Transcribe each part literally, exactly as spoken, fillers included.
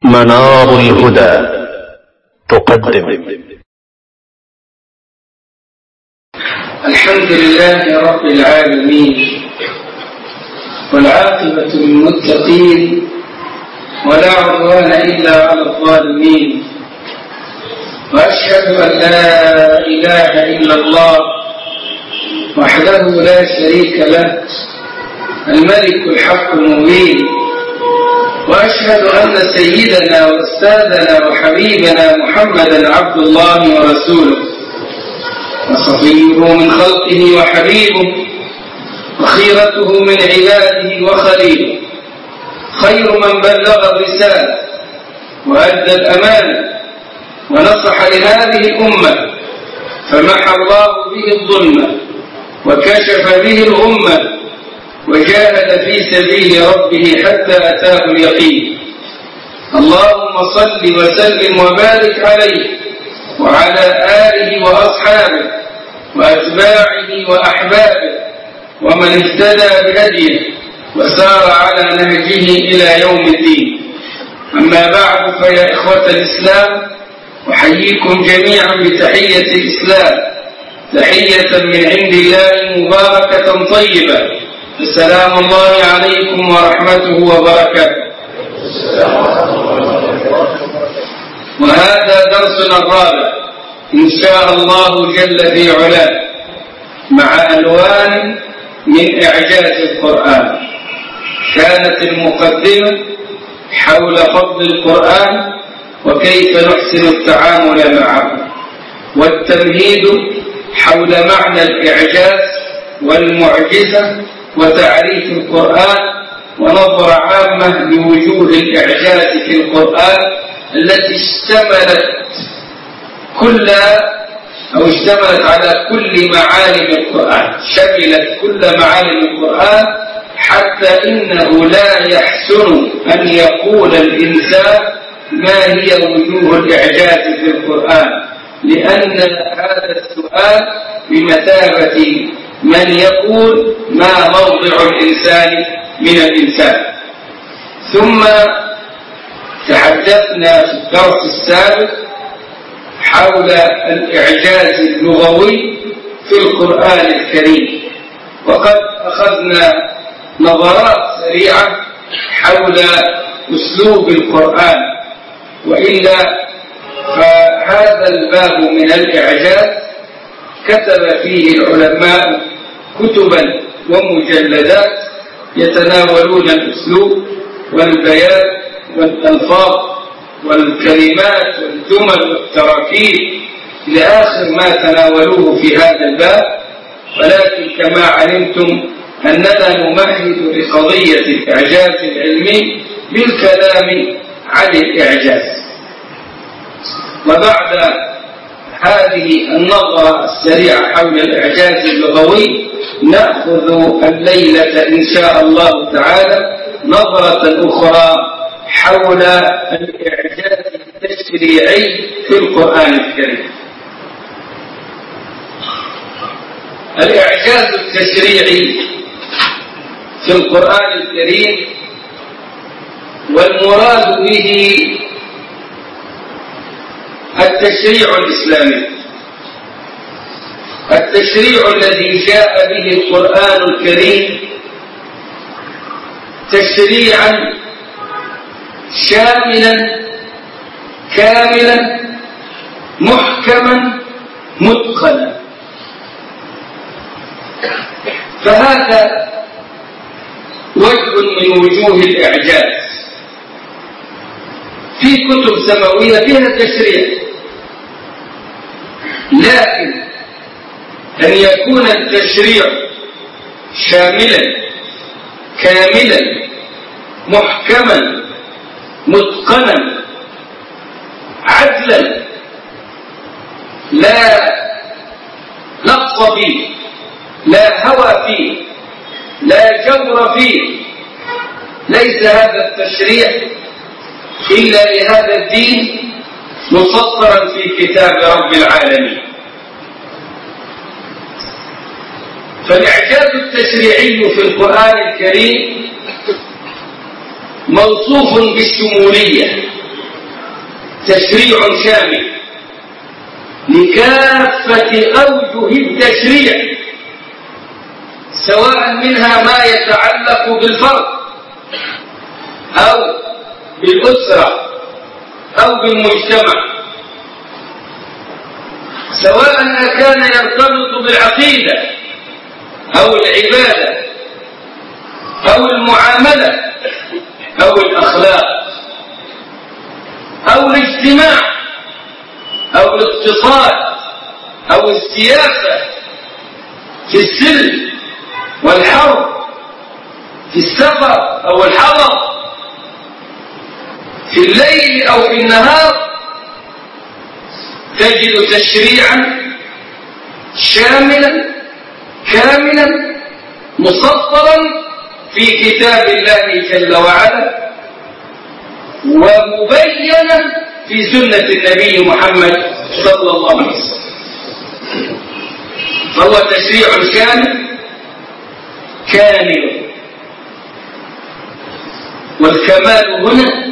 منار الهدى تقدم. الحمد لله رب العالمين، والعاقبة للمتقين، ولا عدوان إلا على الظالمين، وأشهد أن لا إله إلا الله وحده لا شريك له الملك الحق المبين، وأشهد أن سيدنا وأستاذنا وحبيبنا محمدا عبد الله ورسوله وصفيه من خلقه وحبيبه وخيرته من عباده وخليله، خير من بلغ الرسالة وأدى الأمانة ونصح لهذه الأمة، فمحى الله به الظلمة وكشف به الغمة، وجاهد في سبيل ربه حتى أتاه اليقين. اللهم صل وسلم وبارك عليه وعلى آله وأصحابه وأتباعه وأحبابه ومن اهتدى بهديه وسار على نهجه إلى يوم الدين. أما بعد، فيا إخوة الإسلام، أحييكم جميعا بتحية الإسلام، تحية من عند الله مباركة طيبة. السلام الله عليكم ورحمته وبركاته. وهذا درسنا الرابع إن شاء الله جل في علاه، مع ألوان من إعجاز القرآن. كانت المقدمة حول فضل القرآن وكيف نحسن التعامل معه، والتمهيد حول معنى الإعجاز والمعجزة وتعريف القرآن، ونظرة عامة لوجوه الإعجاز في القرآن التي اشتملت كل أو اشتملت على كل معالم القرآن، شملت كل معالم القرآن، حتى إنه لا يحسن أن يقول الإنسان ما هي وجوه الإعجاز في القرآن، لأن هذا السؤال بمثابة من يقول ما موضع الإنسان من الإنسان. ثم تحدثنا في الدرس السابق حول الإعجاز اللغوي في القرآن الكريم، وقد أخذنا نظرات سريعة حول أسلوب القرآن، وإلا فهذا الباب من الإعجاز كتب فيه العلماء كتبا ومجلدات يتناولون الأسلوب والبيان والألفاظ والكلمات والجمل والتراكيب إلى آخر ما تناولوه في هذا الباب. ولكن كما علمتم أننا نمهد لقضية الإعجاز العلمي بالكلام عن الإعجاز. وبعد هذه النظرة السريعة حول الإعجاز اللغوي، نأخذ الليلة إن شاء الله تعالى نظرة أخرى حول الإعجاز التشريعي في القرآن الكريم. الإعجاز التشريعي في القرآن الكريم والمراد به التشريع الإسلامي، التشريع الذي جاء به القرآن الكريم تشريعا شاملا كاملا محكما متقنا. فهذا وجه من وجوه الإعجاز. في كتب سماوية فيها تشريع، لكن أن يكون التشريع شاملا كاملا محكما متقنا عدلا، لا نقص فيه، لا هوى فيه، لا جور فيه، ليس هذا التشريع إلا لهذا الدين مسطرا في كتاب رب العالمين. فالإعجاز التشريعي في القرآن الكريم موصوف بالشمولية، تشريع شامل لكافة أوجه التشريع، سواء منها ما يتعلق بالفرد أو بالأسرة أو بالمجتمع، سواء كان يرتبط بالعقيدة أو العبادة أو المعاملة أو الأخلاق أو الاجتماع أو الاقتصاد أو السياسة، في السلم والحرب، في السفر أو الحضر، في الليل أو في النهار، تجد تشريعا شاملا كاملا مصفرا في كتاب الله جل وعلا، ومبينا في سنة النبي محمد صلى الله عليه وسلم. فهو تشريع شامل كامل، والكمال هنا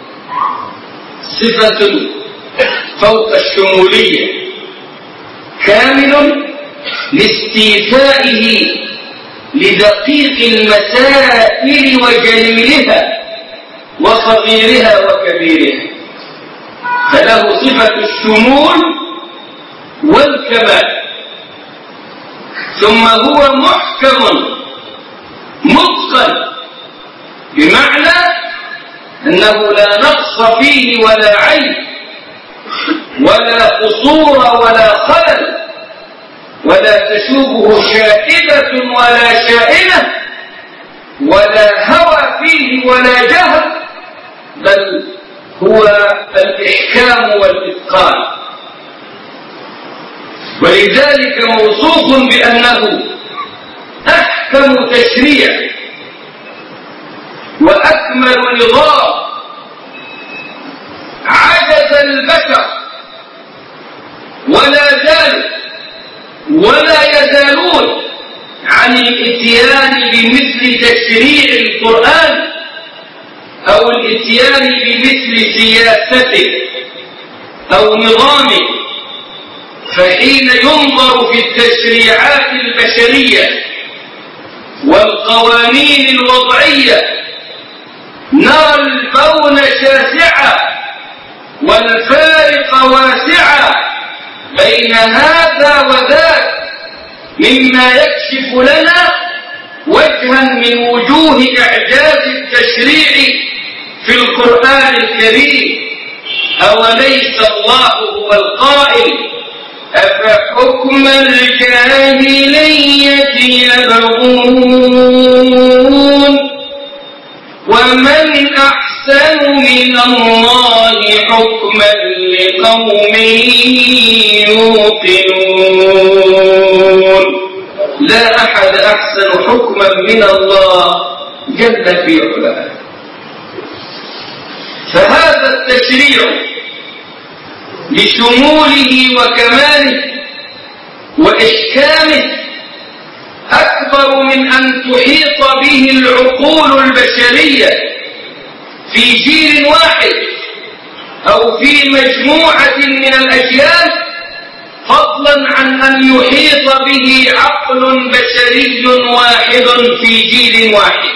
صفة فوق الشمولية، كامل لاستيفائه لدقيق المسائل وجليلها وصغيرها وكبيرها، فله صفة الشمول والكمال. ثم هو محكم متقن، بمعنى أنه لا نقص فيه ولا عيب ولا قصور ولا خلل، ولا تشوبه شائبة ولا شائنة، ولا هوى فيه ولا جهل، بل هو الإحكام والإتقان. ولذلك موصوف بأنه أحكم تشريع وأكمل نظام عجز البشر ولا زالوا ولا يزالون عن الاتيان بمثل تشريع القرآن أو الاتيان بمثل سياسته أو نظامه. فحين ينظر في التشريعات البشرية والقوانين الوضعية نرى الكون شاسعا والفارق واسعا بين هذا وذاك، مما يكشف لنا وجها من وجوه إعجاز التشريع في القرآن الكريم. أوليس الله هو القائل أفحكم الجاهلية يبغون ومن أحسن من الله حكما لقوم يوقنون. لا أحد أحسن حكما من الله جل في علاه. فهذا التشريع لشموله وكماله وإحكامه أكبر من أن تحيط به العقول البشرية في جيل واحد أو في مجموعة من الأجيال، فضلا عن أن يحيط به عقل بشري واحد في جيل واحد.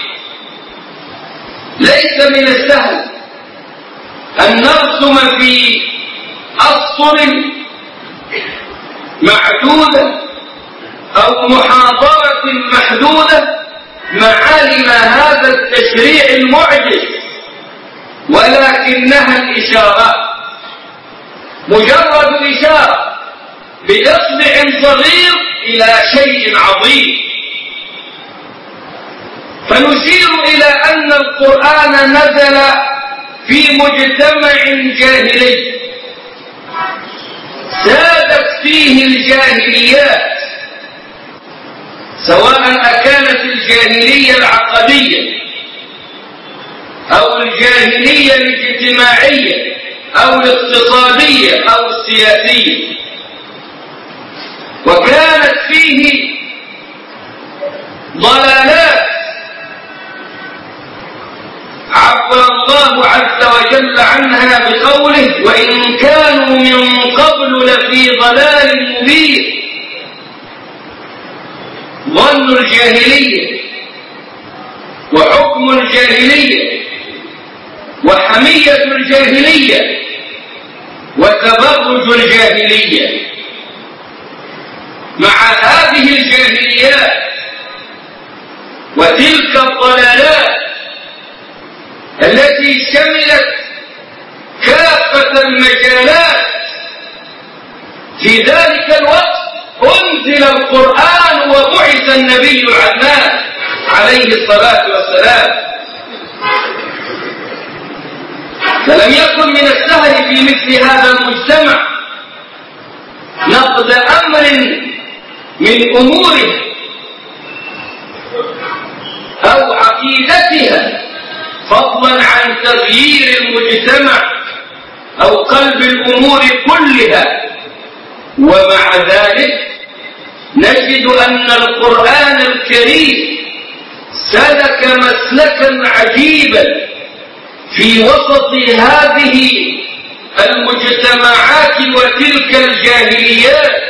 ليس من السهل أن نرسم في أسطر معدودة أو محاضرة محدودة معالم هذا التشريع المعجز، ولكنها الإشارات، مجرد إشارة بإصبع صغير إلى شيء عظيم. فنشير إلى أن القرآن نزل في مجتمع جاهلي سادت فيه الجاهليات، سواء أكانت الجاهلية العقدية أو الجاهلية الاجتماعية أو الاقتصادية أو السياسية. وكانت فيه ضلالات عبر الله عز وجل عنها عنها بقوله وإن كانوا من قبل لفي ضلال مبين. ظن الجاهلية وحكم الجاهلية وحمية الجاهلية وتبرج الجاهلية. مع هذه الجاهليات وتلك الضلالات التي شملت كافة المجالات، في ذلك الوقت أنزل القرآن وبعث النبي العدنان عليه الصلاة والسلام. فلم يكن من السهل في مثل هذا المجتمع نقد أمر من أموره أو عقيدتها، فضلا عن تغيير المجتمع أو قلب الأمور كلها. ومع ذلك نجد أن القرآن الكريم سلك مسلكا عجيبا في وسط هذه المجتمعات وتلك الجاهليات،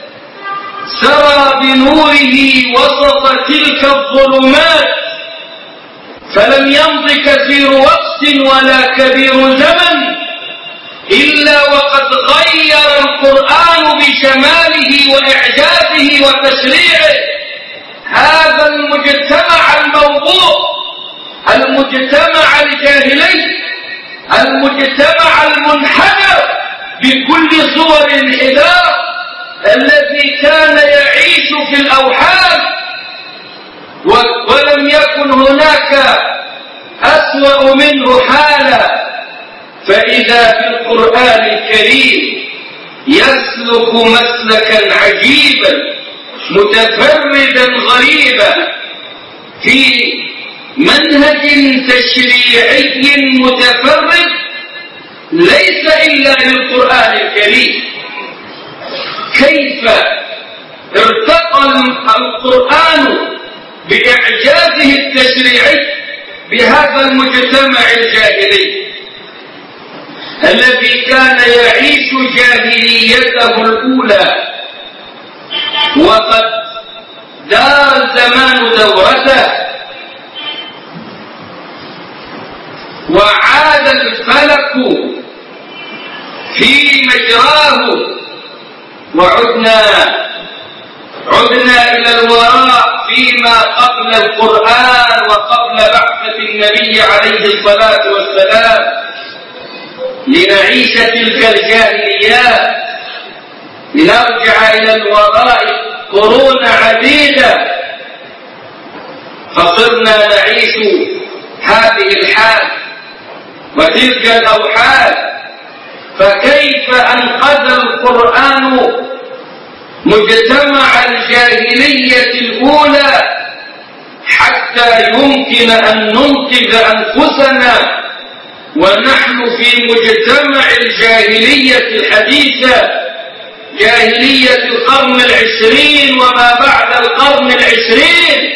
سرى بنوره وسط تلك الظلمات، فلم يمض كثير وقت ولا كبير زمن إلا وقد غير القرآن بشماله وإعجازه وتشريعه هذا المجتمع الموضوع، المجتمع الجاهلي، المجتمع المنحدر بكل صور الانحدار الذي كان يعيش في الأوحال، ولم يكن هناك أسوأ منه حالا. فإذا في القرآن الكريم يسلك مسلكا عجيبا متفردا غريبا في منهج تشريعي متفرد ليس إلا للقرآن الكريم. كيف ارتقى القرآن بإعجازه التشريعي بهذا المجتمع الجاهلي الذي كان يعيش جاهليته الأولى، وقد دار الزمان دورته وعاد الفلك في مجراه، وعدنا عدنا إلى الوراء فيما قبل القرآن وقبل بعثة النبي عليه الصلاة والسلام لنعيش تلك الجاهليات، لنرجع إلى الوراء قرون عديدة فصرنا نعيش هذه الحال وتلك الأوحال. فكيف أنقذ القرآن مجتمع الجاهلية الأولى حتى يمكن أن ننقذ أنفسنا ونحن في مجتمع الجاهلية الحديثة، جاهلية القرن العشرين وما بعد القرن العشرين؟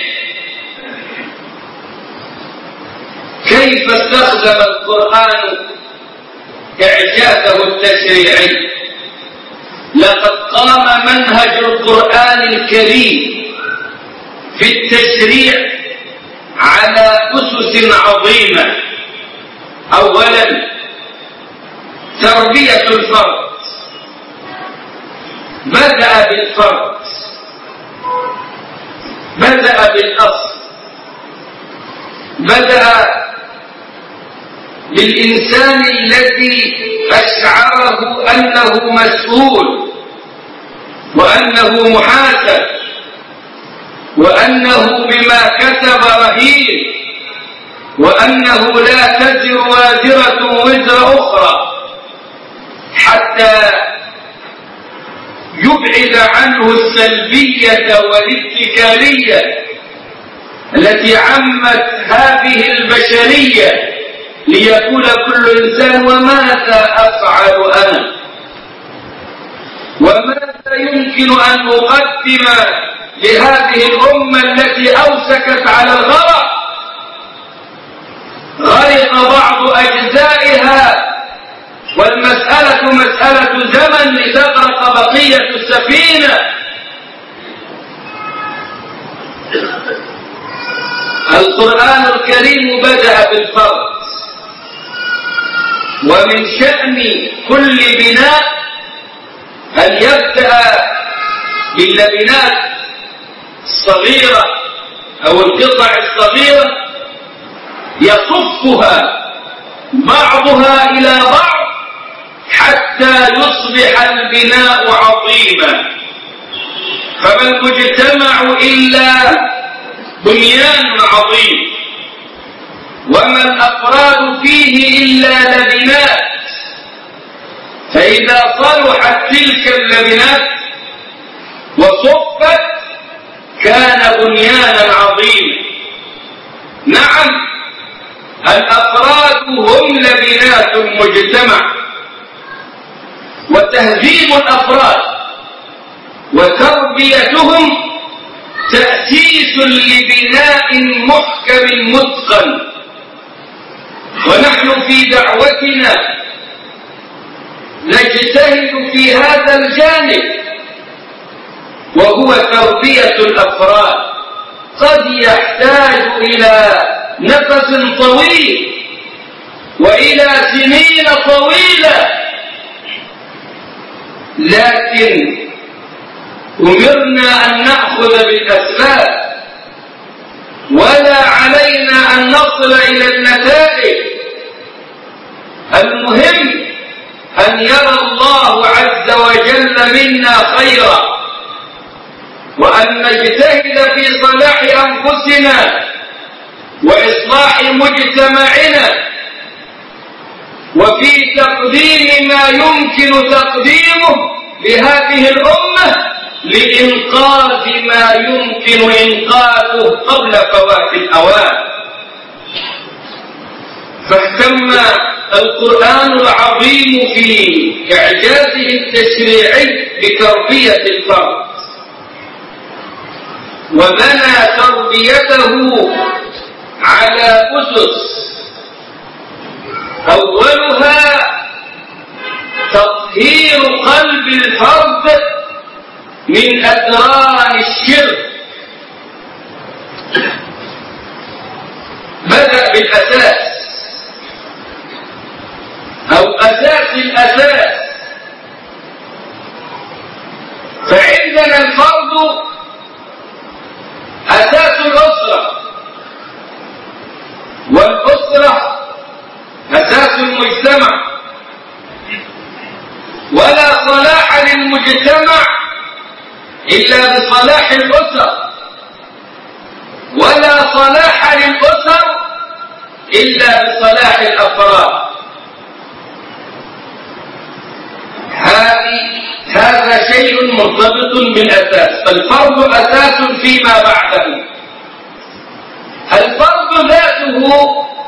كيف استخدم القرآن إعجازه التشريعي؟ لقد قام منهج القرآن الكريم في التشريع على أسس عظيمة. أولا تربية الفرد، بدأ بالفرد، بدأ بالأصل، بدأ بالإنسان الذي أشعره أنه مسؤول وأنه محاسب وأنه بما كسب رهين وأنه لا تزر وازرة وزر أخرى، حتى يبعد عنه السلبية والاتكالية التي عمت هذه البشرية، ليقول كل إنسان وماذا أفعل أنا، وماذا يمكن أن أقدم لهذه الأمة التي أوسكت على الغرق، غرق بعض أجزائها القرآن الكريم بدأ بالفرد، ومن شأن كل بناء أن يبدأ باللبنات الصغيرة أو القطع الصغيرة يصفها بعضها إلى بعض حتى يصبح البناء عظيما. فما المجتمع إلا بنيان عظيم، وما الأفراد فيه إلا لبنات، فإذا صلحت تلك اللبنات وصفت كان بنيانا عظيما. نعم، الأفراد هم لبنات المجتمع، وتهذيب الأفراد وتربيتهم تأسيس لبناء محكم متقن. ونحن في دعوتنا نجتهد في هذا الجانب، وهو تربية الأفراد. قد يحتاج إلى نفس طويل وإلى سنين طويلة، لكن أمرنا أن نأخذ بالأسباب، ولا علينا أن نصل إلى النتائج. المهم أن يرى الله عز وجل منا خيرا، وأن نجتهد في صلاح أنفسنا وإصلاح مجتمعنا، وفي تقديم ما يمكن تقديمه لهذه الأمة لإنقاذ ما يمكن إنقاذه قبل فوات الأوان. فاهتم القرآن العظيم في إعجازه التشريعي بتربية الفرد، وبنى تربيته على أسس، أولها تطهير قلب الفرد من أدران الشرك. بدأ بالأساس أو أساس الأساس. فعندنا الفرد أساس الأسرة، والأسرة أساس المجتمع، ولا صلاح للمجتمع إلا بصلاح الأسر، ولا صلاح للأسر إلا بصلاح الأفراد. هذا شيء مرتبط بالأساس، فالفرد أساس فيما بعده. الفرد ذاته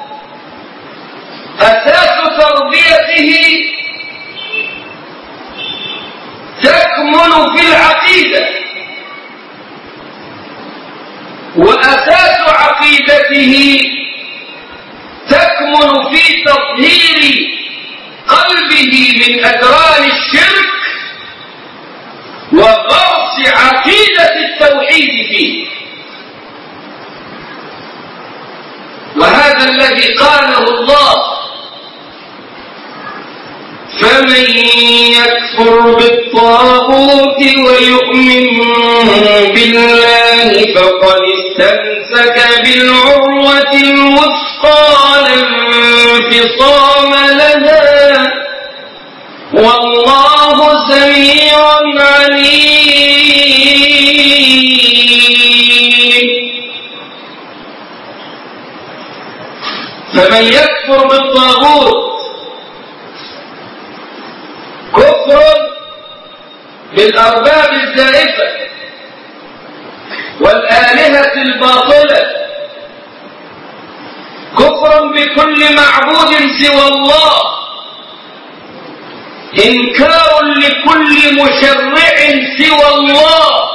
أساس تربيته تكمن في العقيدة، وأساس عقيدته تكمن في تطهير قلبه من أدران الشرك وغرس عقيدة التوحيد فيه. وهذا الذي قاله الله: فمن يكفر بالطاغوت ويؤمن بالله فقد استمسك بالعروة الوثقى لا انفصام لها، والله سميع عليم. فمن يكفر بالطاغوت كفر بالأرباب الزائفة والآلهة الباطلة، كفر بكل معبود سوى الله، إنكار لكل مشرع سوى الله،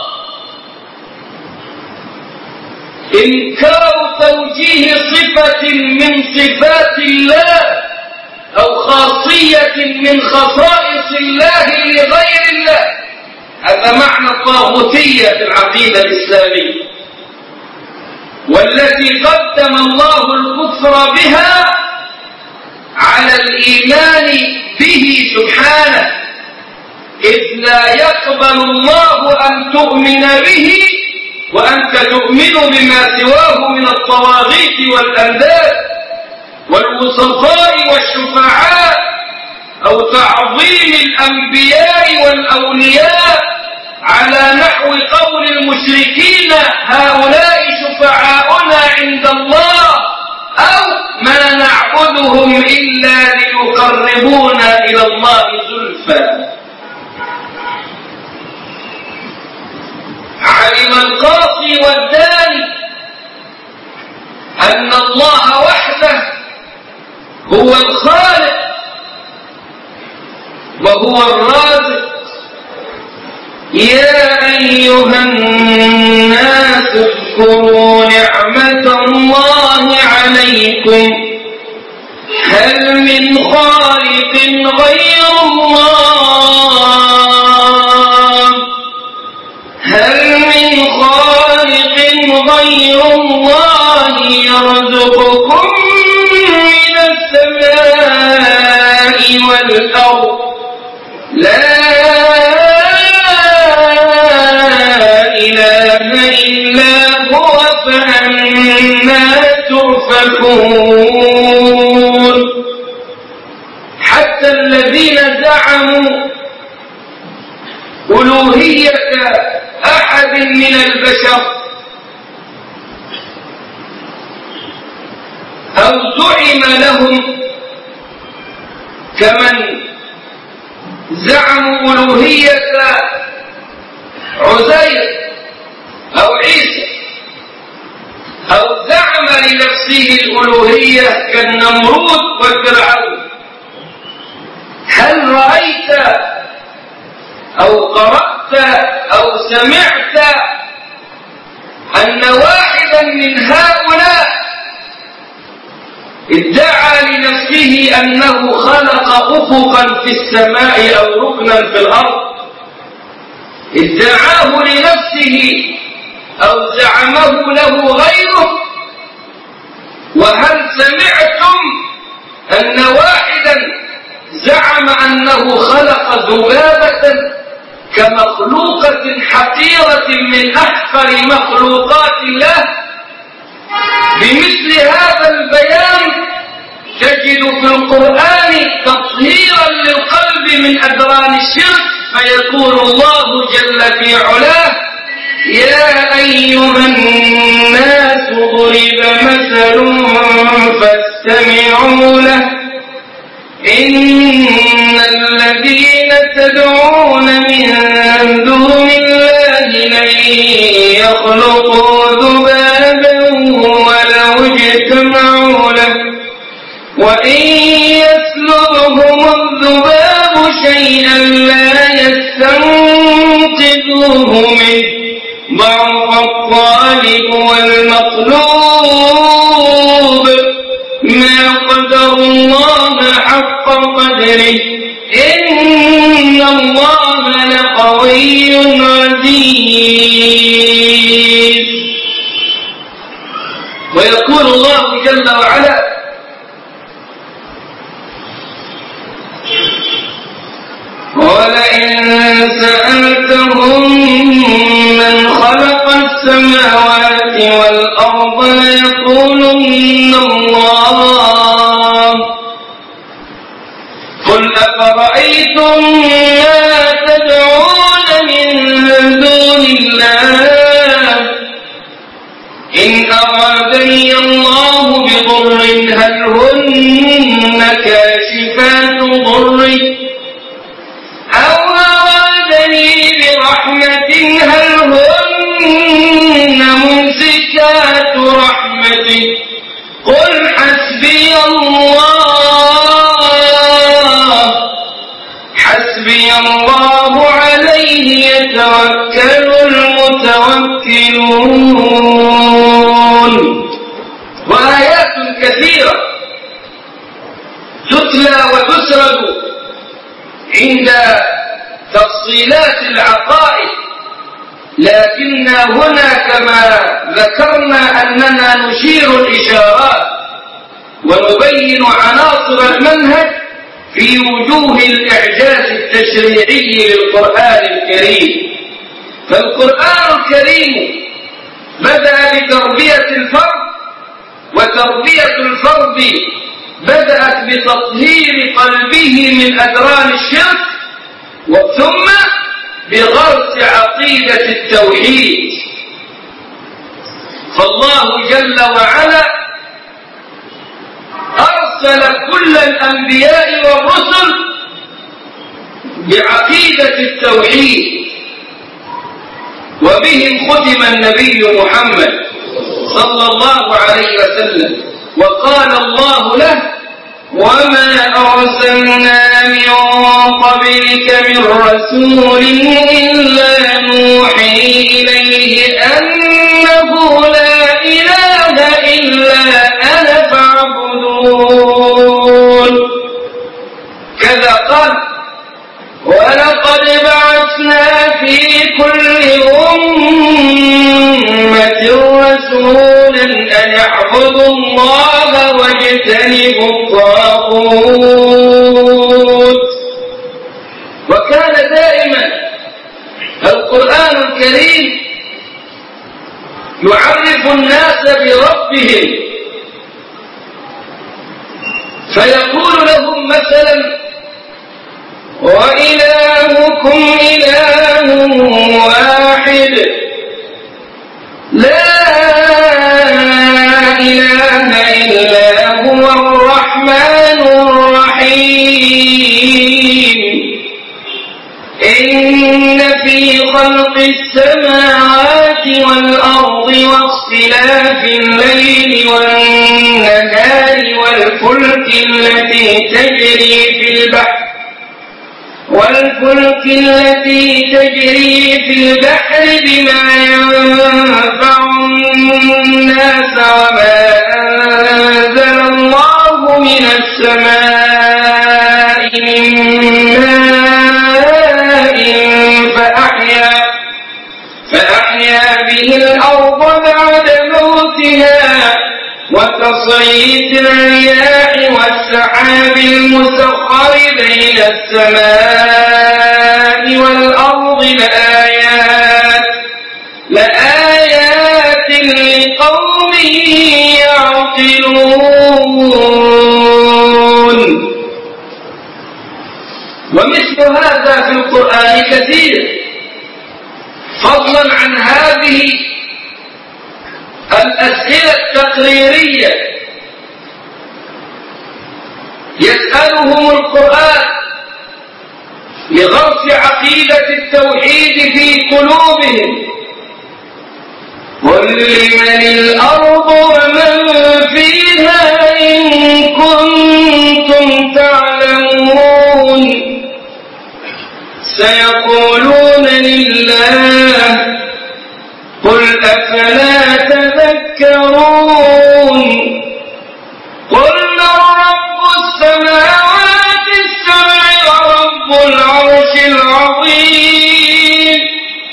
إنكار توجيه صفة من صفات الله أو خاصية من خصائص الله لغير الله. هذا معنى الطاغوتية في العقيدة الإسلامية. والتي قدم الله الكفر بها على الإيمان به سبحانه، إذ لا يقبل الله أن تؤمن به وأنت تؤمن بما سواه من الطواغيت والأنداد والوسطاء والشفعاء، أو تعظيم الأنبياء والأولياء على نحو قول المشركين هؤلاء شفعاؤنا عند الله، أو ما نعبدهم إلا ليقربونا إلى الله زلفى. علم القاصي والداني أن الله وحده هو الخالق وهو الرازق. يا أيها الناس اذكروا نعمة الله عليكم، هل من خالق غير الله هل من خالق غير الله يرزقكم من السماء والأرض؟ لا إله إلا هو فأنى تؤفكون. حتى الذين زعموا ألوهية أحد من البشر أو زعم لهم، كمن زعموا ألوهية عزير أو عيسى، أو زعم لنفسه الألوهية كالنمرود والفرعون. هل رأيت أو قرأت أو سمعت أن واحدا من هؤلاء ادعى لنفسه أنه خلق أفقا في السماء أو ركنا في الأرض؟ ادعاه لنفسه أو زعمه له غيره؟ وهل سمعتم أن واحدا زعم أنه خلق ذبابة كمخلوقة حقيرة من أحقر مخلوقات الله؟ بمثل هذا البيان تجد في القرآن تطهيرا للقلب من أدران الشرك، فيقول الله جل في علاه: يا أيها الناس ضرب مثل فاستمعوا له، إن الذين تدعون من دون الله لن يخلقوا ذبابا ولو اجتمعوا له، وإن يسلبهم الذباب شيئا لا يستنقذوه منه، ضعف الطالب والمطلوب، ما قدر الله حق قدره، إن الله لقوي عزيز. ويقول الله جل وعلا: ولئن سألتهم من خلق السماوات والأرض ليقولن الله، قل أفرأيتم ما تدعون من دون الله إن أرادني الله بضر هل هن كاشفات ضره، أو أرادني برحمة هل هن ممسكات رحمته، قل حسبي الله حسبي الله عليه يتوكل المتوكلون. وآيات كثيرة تتلى وتسرد عند تفصيلات العقائد لكننا هنا كما ذكرنا أننا نشير الإشارات ونبين عناصر المنهج في وجوه الإعجاز التشريعي للقرآن الكريم. فالقرآن الكريم بدأ بتربية الفرد، وتربية الفرد بدأت بتطهير قلبه من أدران الشرك، ثم بغرس عقيدة التوحيد. فالله جل وعلا أرسل كل الأنبياء والرسل بعقيدة التوحيد، وبهم ختم النبي محمد صلى الله عليه وسلم، وقال الله له: وما أرسلنا من قبلك من رسول إلا نوحي إليه أنه لا إله إلا أنا فاعبدون. كذا قال: ولقد بعثنا في كل أمة رسولا أن اعبدوا الله واجتنبوا الطاغوت. وكان دائما القرآن الكريم يعرف الناس بربهم، فيقول لهم مثلا: وإلهكم إله واحد لا إله إلا هو الرحمن الرحيم. إن في خلق السماوات والأرض واختلاف الليل والنهار والفلك التي تجري في البحر والفلك التي تجري في البحر بما ينفع الناس وما أنزل الله من السماء من ماء فأحيا, فأحيا به الأرض بعد موتها وتصريف الرياح والسحاب المسخر بين السماء والأرض لآيات لآيات لقوم يعقلون. ومثل هذا في القرآن كثير، فضلا عن هذه الأسئلة التقريرية يسألهم القرآن لغرس عقيدة التوحيد في قلوبهم: قل لمن الأرض ومن فيها إن كنتم تعلمون. سيقولون لله، قل أفلا تذكرون. قل من رب السماوات السبع ورب العرش العظيم.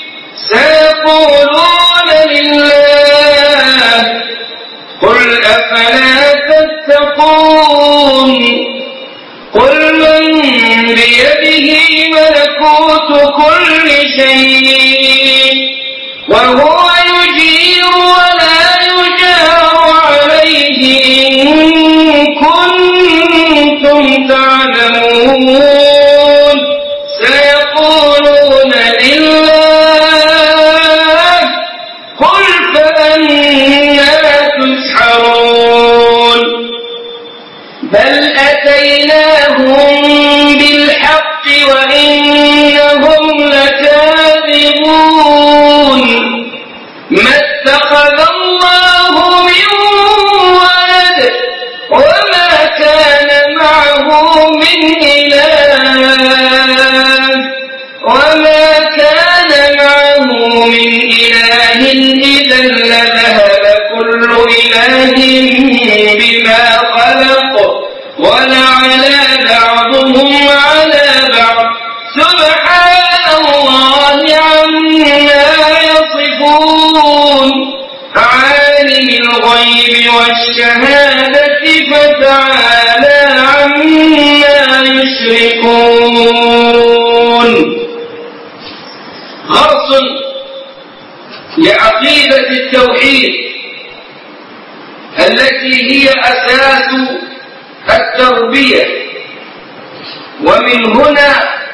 سيقولون لله، قل أفلا تتقون. قل من بيده ملكوت كل شيء وهو يجير ولا يجار عليه إن كنتم تعلمون. سيقولون لله، قل فأنى تسحرون. بل أتيناهم بالحق وإنهم لكاذبون. ما اتخذ الله من ولد وما كان معه من إله وما كان معه من إله إذا لذهب كل إله بما خلق ولعلى بعضهم الشهادة فتعالى عما يشركون. غرس لعقيدة التوحيد التي هي أساس التربية، ومن هنا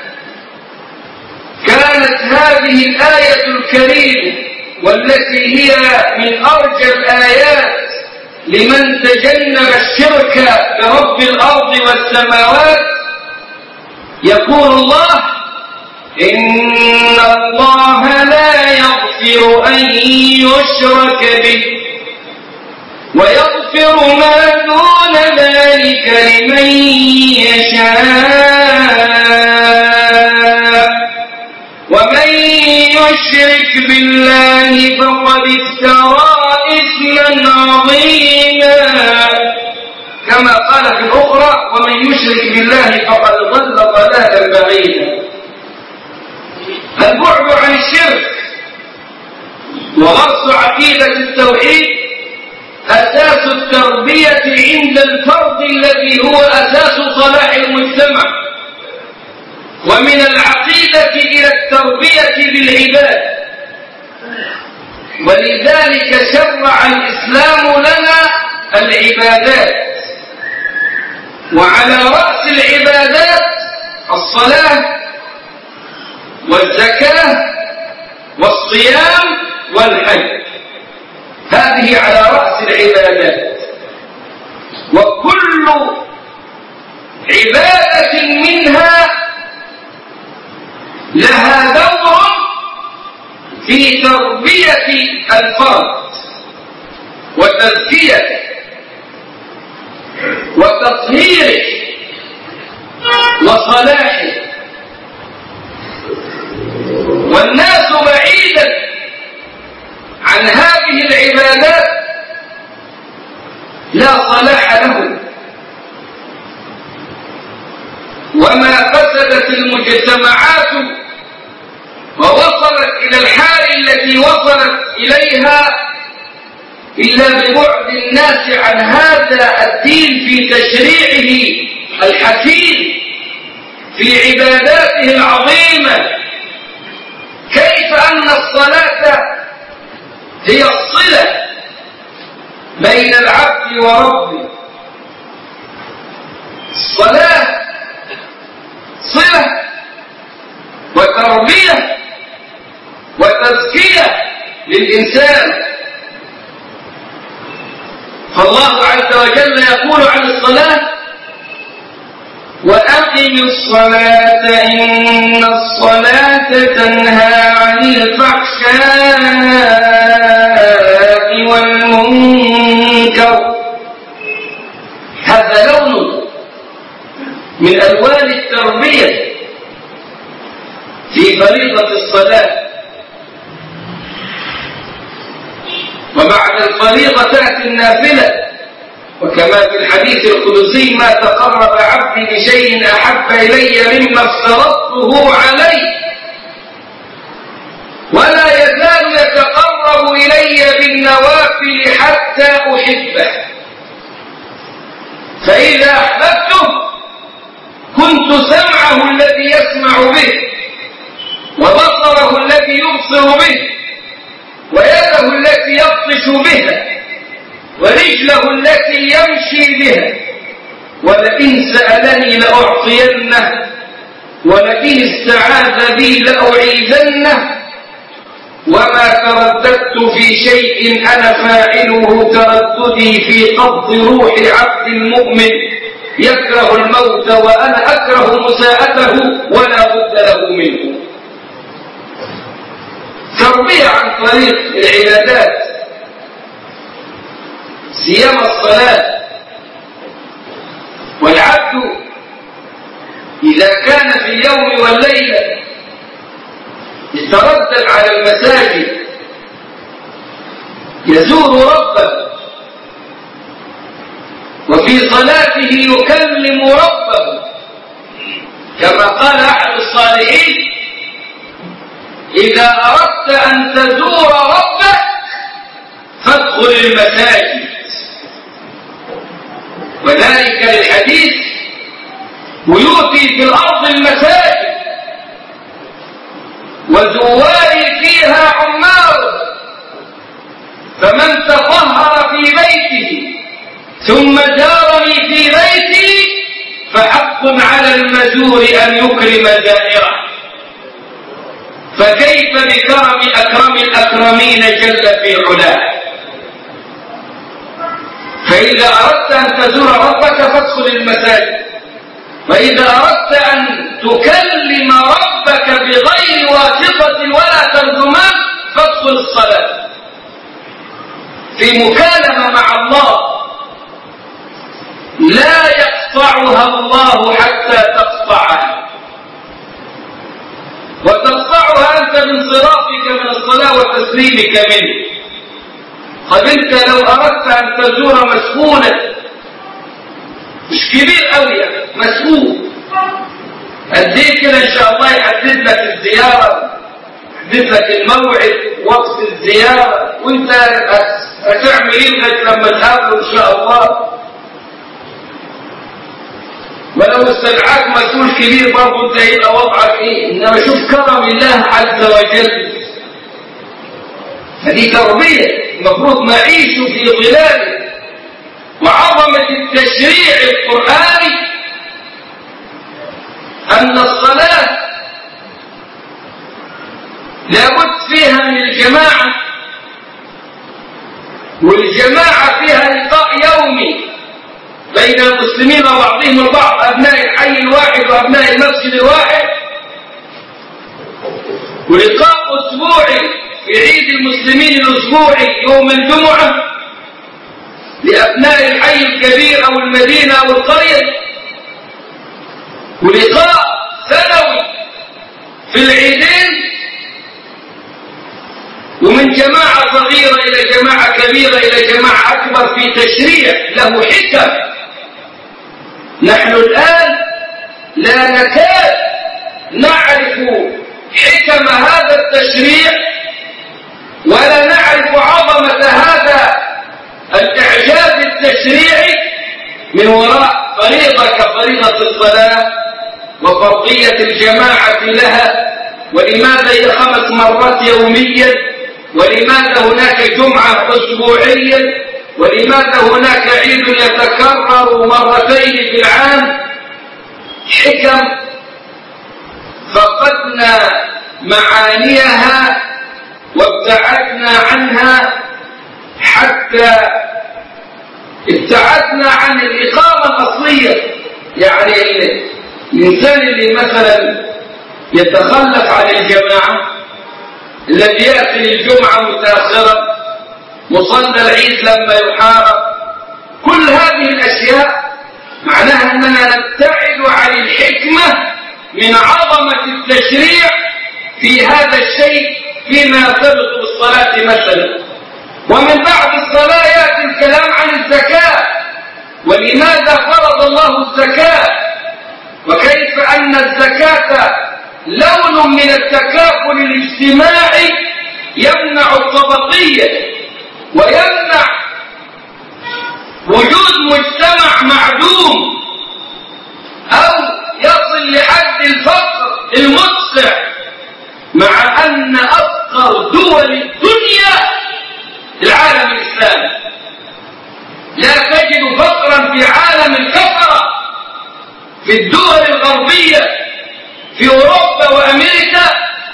كانت هذه الآية الكريمة والتي هي من أرجى الآيات لمن تجنب الشرك برب الأرض والسماوات. يقول الله: إن الله لا يغفر أن يشرك به ويغفر ما دون ذلك لمن يشاء، ومن يشرك بالله فقد افترى إثما عظيما، كما قال في الأخرى: ومن يشرك بالله فقد ضل ضلالا بعيدا. البعد عن الشرك وغرس عقيدة التوحيد أساس التربية عند الفرد الذي هو أساس صلاح المجتمع، ومن العقيدة إلى التربية بالعباد. ولذلك شرع الإسلام لنا العبادات، وعلى رأس العبادات الصلاة والزكاة والصيام والحج، هذه على رأس العبادات. وكل عبادة منها لها دور في تربية الفرد وتزكيته وتطهيره وصلاحه. والناس بعيدا عن هذه العبادات لا صلاح لهم، وما فسدت المجتمعات ووصلت إلى الحال التي وصلت إليها إلا ببعد الناس عن هذا الدين في تشريعه الحكيم في عباداته العظيمة. كيف أن الصلاة هي الصلة بين العبد وربه، الصلاة صلة وتربية وتزكية للإنسان. فالله عز وجل يقول عن الصلاة: وأقم الصلاة إن الصلاة تنهى عن الفحشاء والمنكر. هذا لون من ألوان التربية في فريضة الصلاة. وبعد الفريضة تأتي النافلة، وكما في الحديث القدسي: ما تقرب عبدي بشيء أحب إلي مما افترضته عليه، ولا يزال يتقرب إلي بالنوافل حتى أحبه، فإذا أحببته كنت سمعه الذي يسمع به، وبصره الذي يبصر به، ويده التي يبطش بها، ورجله التي يمشي بها. ولئن سألني لأعطينه، ولئن استعاذ بي لأعيذنه. وما ترددت في شيء أنا فاعله ترددي في قبض روح عبد مؤمن يكره الموت وأنا أكره مساءته ولا بد له منه. تربية عن طريق العبادات، سيما الصلاة. والعبد إذا كان في اليوم والليلة يتردد على المساجد يزور ربه، وفي صلاته يكلم ربه، كما قال أحد الصالحين: إذا أردت أن تزور ربك فادخل المساجد. وذلك للحديث: بيوتي في الأرض المساجد وزواري فيها عمار، فمن تطهر في بيته ثم جارني في بيتي فحق على المزور أن يكرم زائره. فكيف بكرم أكرم الأكرمين جل في علاه؟ فإذا أردت أن تزور ربك فادخل المساجد، وإذا أردت أن تكلم ربك بغير واسطة ولا ترجمان فادخل الصلاة. في مكالمة مع الله لا يقطعها الله حتى تقطعها، وتقطعها أنت بانصرافك من الصلاة وتسليمك منه. طب أنت لو أردت أن تزور مسؤولا مش كبير قوي يعني، مسؤول أديك كده إن شاء الله يحدد لك الزيارة، يحدد لك الموعد وقت الزيارة، وأنت هتعمل إيه لما تقابله إن شاء الله. ولو استدعاك مسؤول كبير برضه انت يبقى وضعك ايه؟ انما شوف كرم الله عز وجل، هذه تربيه المفروض نعيش في ظلاله. وعظمه التشريع القراني ان الصلاه لابد فيها من الجماعه، والجماعه فيها لقاء يومي بين المسلمين وبعضهم البعض، أبناء الحي الواحد وأبناء المسجد الواحد، ولقاء أسبوعي في عيد المسلمين الأسبوعي يوم الجمعة لأبناء الحي الكبير أو المدينة أو القرية، ولقاء سنوي في العيدين، ومن جماعة صغيرة إلى جماعة كبيرة إلى جماعة أكبر في تشريع له حكم. نحن الآن لا نكاد نعرف حكم هذا التشريع ولا نعرف عظمة هذا الإعجاز التشريعي من وراء فريضة كفريضة الصلاة وفرضية الجماعة لها، ولماذا هي خمس مرات يوميا، ولماذا هناك جمعة أسبوعيا، ولماذا هناك عيد يتكرر مرتين في العام. حكم فقدنا معانيها وابتعدنا عنها حتى ابتعدنا عن الإقامة الأصلية. يعني الإنسان اللي مثلا يتخلف عن الجماعة، الذي يأتي الجمعة متأخرا، مصلى العيد لما يحارب، كل هذه الأشياء معناها أننا نبتعد عن الحكمة من عظمة التشريع في هذا الشيء فيما يرتبط بالصلاة مثلا. ومن بعد الصلاة يأتي الكلام عن الزكاة، ولماذا فرض الله الزكاة، وكيف أن الزكاة لون من التكافل الاجتماعي يمنع الطبقية ويمنع وجود مجتمع معدوم أو يصل لحد الفقر المدسع، مع أن أفقر دول الدنيا العالم الإسلامي. لا تجد فقرا في عالم الكفرة في الدول الغربية في أوروبا وأمريكا،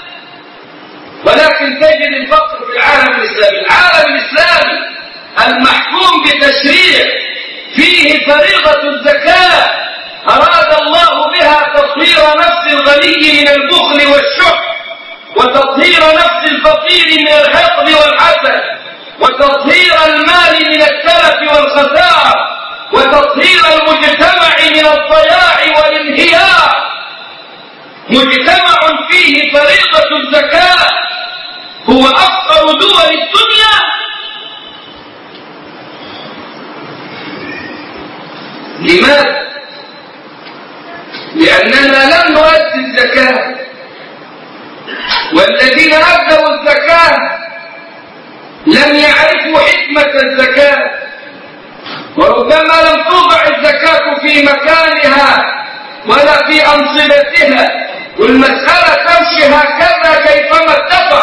ولكن تجد الفقر في العالم الإسلامي. العالم الإسلامي المحكوم بتشريع فيه فريضة الزكاة أراد الله بها تطهير نفس الغني من البخل والشح، وتطهير نفس الفقير من الحقد والحسد، وتطهير المال من التلف والخسارة، وتطهير المجتمع من الضياع والانهيار. مجتمع فيه فريضة الزكاة هو أفقر دول الدنيا. لماذا؟ لأننا لم نؤدي الزكاة، والذين أدوا الزكاة لم يعرفوا حكمة الزكاة، وربما لم توضع الزكاة في مكانها ولا في أنصبتها، والمسألة تمشي هكذا كيفما اتفق.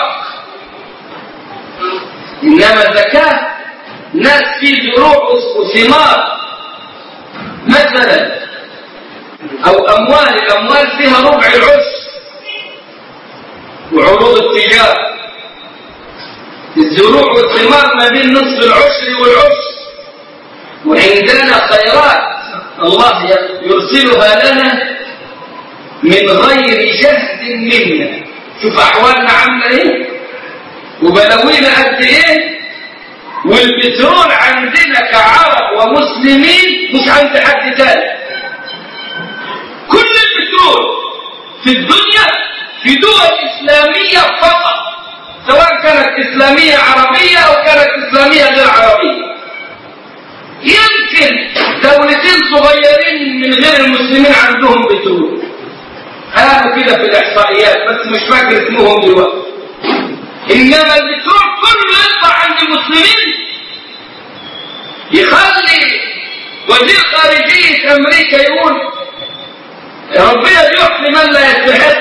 إنما الزكاة ناس في زروع وثمار مثلا، أو أموال، الأموال فيها ربع العشر، وعروض التجارة الزروع والثمار ما بين نصف العشر والعشر. وعندنا خيرات الله يرسلها لنا من غير جهد منا. شوف أحوالنا عاملة إيه وبلوينا قد إيه، والبترول عندنا كعرب ومسلمين مش عند حد ثاني. كل البترول في الدنيا في دول إسلامية فقط، سواء كانت إسلامية عربية أو كانت إسلامية غير عربية. يمكن دولتين صغيرين من غير المسلمين عندهم بترول، هذا كده في الإحصائيات بس مش فاكر اسمهم دلوقتي. إنما البترول كله يطلع عند المسلمين، يخلي وزير خارجية أمريكا يقول ربنا بيعطي من لا يستحق،